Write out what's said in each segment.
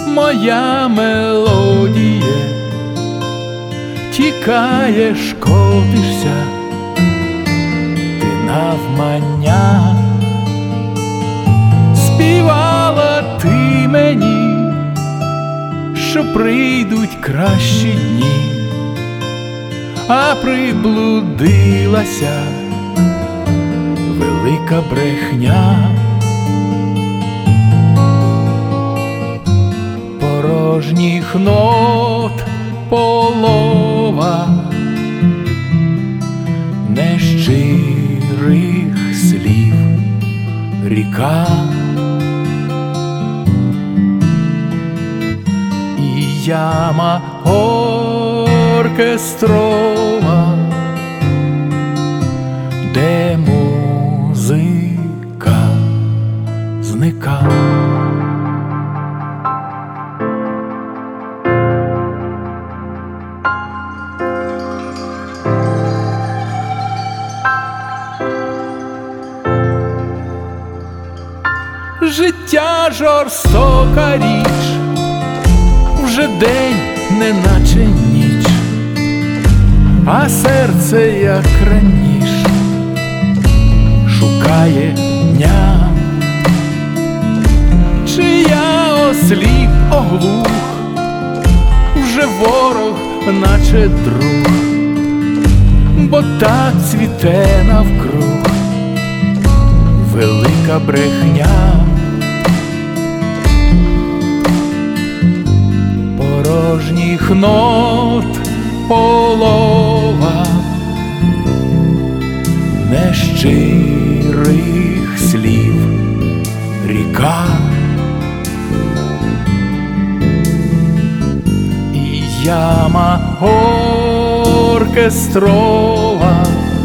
моя мелодія, тікаєш, котишся ти навмання. Співала ти мені, що прийдуть кращі дні, а приблудилася велика брехня. Порожніх нот полова, нещирих слів ріка, і яма оркестрова, де музика зника. Життя жорстока річ, вже день, неначе ніч, а серце, як раніш, шукає дня. Чи я осліп, оглух, вже ворог, наче друг, бо так цвіте навкруг велика брехня. Порожніх нот полова, нещирих слів ріка, і яма оркестрова,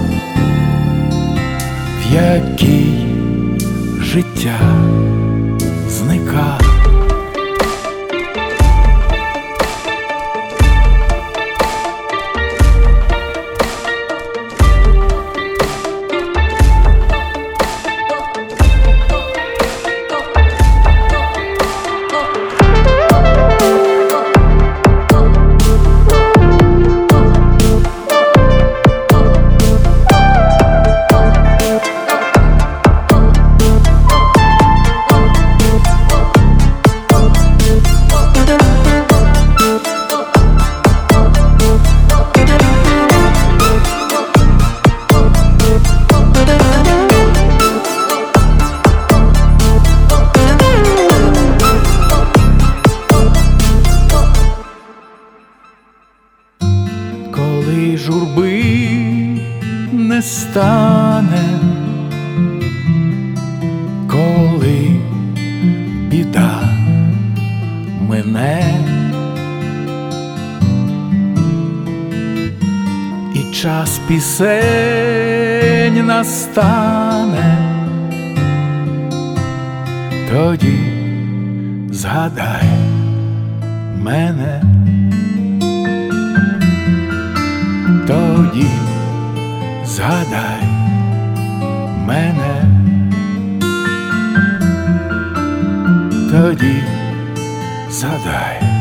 в якій життя зника. Коли журби не стане, коли біда мине, і час пісень настане, тоді згадай мене. Тоді згадай мене, тоді згадай.